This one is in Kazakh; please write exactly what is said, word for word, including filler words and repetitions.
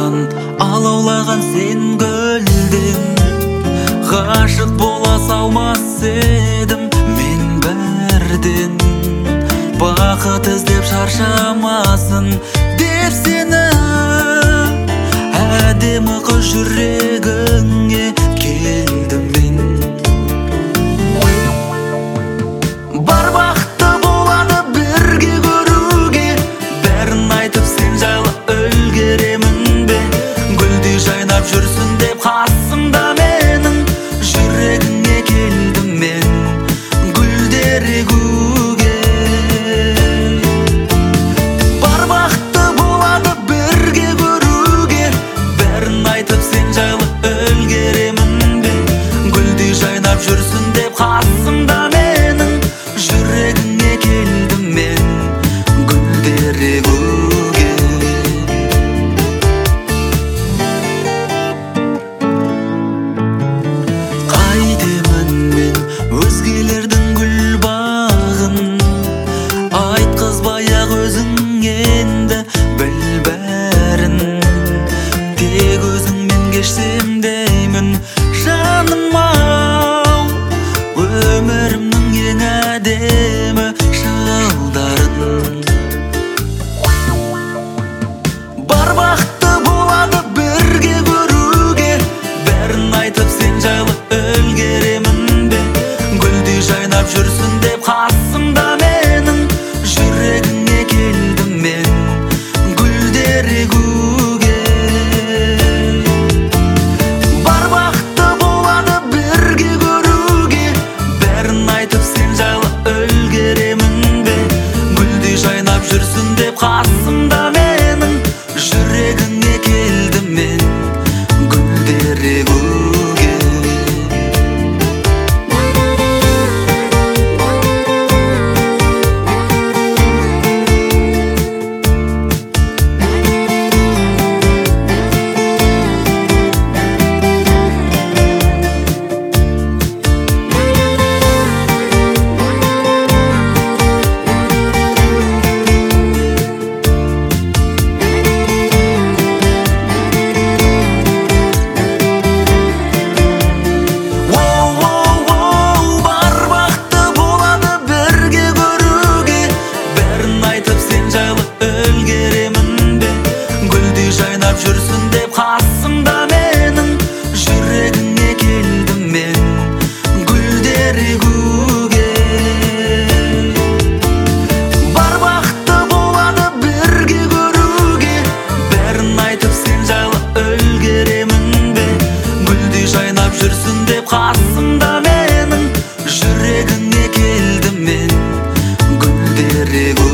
жанымнан алаулаған сен гүлден ғашық бола салмас едім мен бірден бақыт іздеп шаршамасын деп сені әдемі қыз жүрегіңе келдім мен бар бақытты болады бірге көруге бәрін айтып сен жайлы үлгеремін бе гүлдей жайнап жүрсін деп қасымда менің жүрегіңе келдім мен гүлдер егуге бар бақытты болады бірге көруге бәрін айтып сен жайлы үлгеремін бе гүлдей жайнап жүрсін деп қасымда менің жүрегіңе келдім мен гүлдер егуге қайтемін мен өзгелердің гүл бағын айтқызбай-ақ өзің енді біл бәрін тек өзіңмен кешсем деймін жаным-ау өмірімнің ең әдемі жылдарын бар бақытты болады бірге көруге бәрін айтып сен жайлы үлгеремін бе гүлдей жайнап жүрсін деп қасымда менің жүрегіңе келдім мен гүлдер егуге бар бақытты болады бірге көруге бәрін айтып сен жайлы үлгеремін бе гүлдей жайнап жүрсін деп қасымда менің жүрегіңе келдім мен гүлдер егуге жүрсін деп қасымда менің жүрегіңе келдім мен гүлдер егуге бар бақытты болады бірге көруге бәрін айтып сен жайлы үлгеремін бе гүлдей жайнап жүрсін деп қасымда менің жүрегіңе келдім мен гүлдер егуге